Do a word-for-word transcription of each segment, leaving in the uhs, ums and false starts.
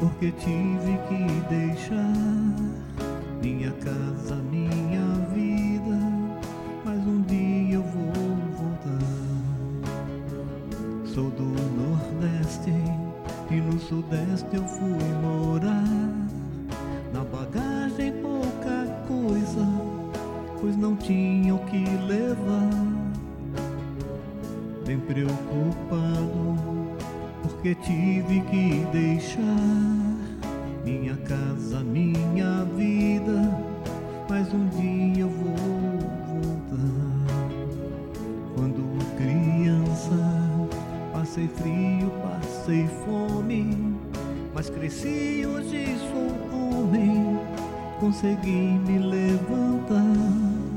porque tive que deixar minha casa, minha vida, mas um dia eu vou voltar. Sou do Nordeste e no Sudeste eu fui morar. Na bagagem pouca coisa, pois não tinha o que levar. Bem preocupado, porque tive que deixar minha casa, minha vida, mas um dia eu vou voltar. Quando criança passei frio, passei fome, mas cresci, hoje sou homem, consegui me levantar.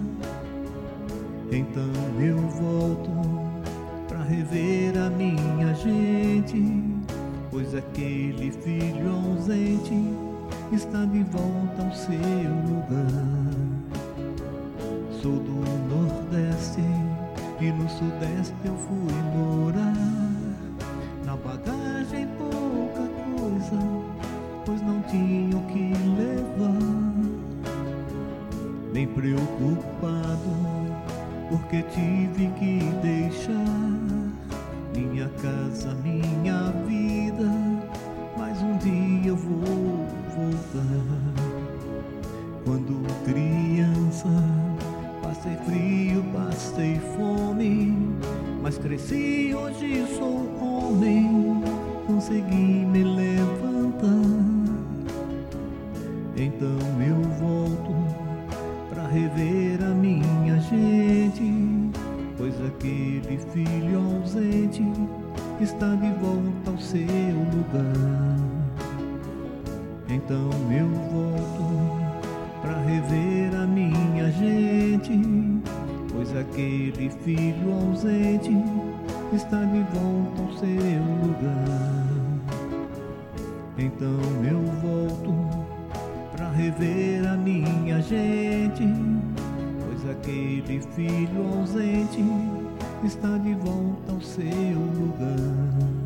Então eu volto pra rever a minha gente, pois aquele filho ausente está de volta ao seu lugar. Sou do Nordeste e no Sudeste eu fui morar. Na bagagem pouca coisa, pois não tinha o que levar. Bem preocupado, porque tive que deixar minha casa, minha vida, mas um dia eu vou voltar. Quando criança passei frio, passei fome, mas cresci, hoje sou homem, consegui me levantar. Então eu volto pra rever a minha gente, pois aquele filho ausente está de volta ao seu lugar. Então eu volto pra rever a minha gente, pois aquele filho ausente está de volta ao seu lugar. Então eu volto pra rever a minha gente, pois aquele filho ausente está de volta ao seu lugar.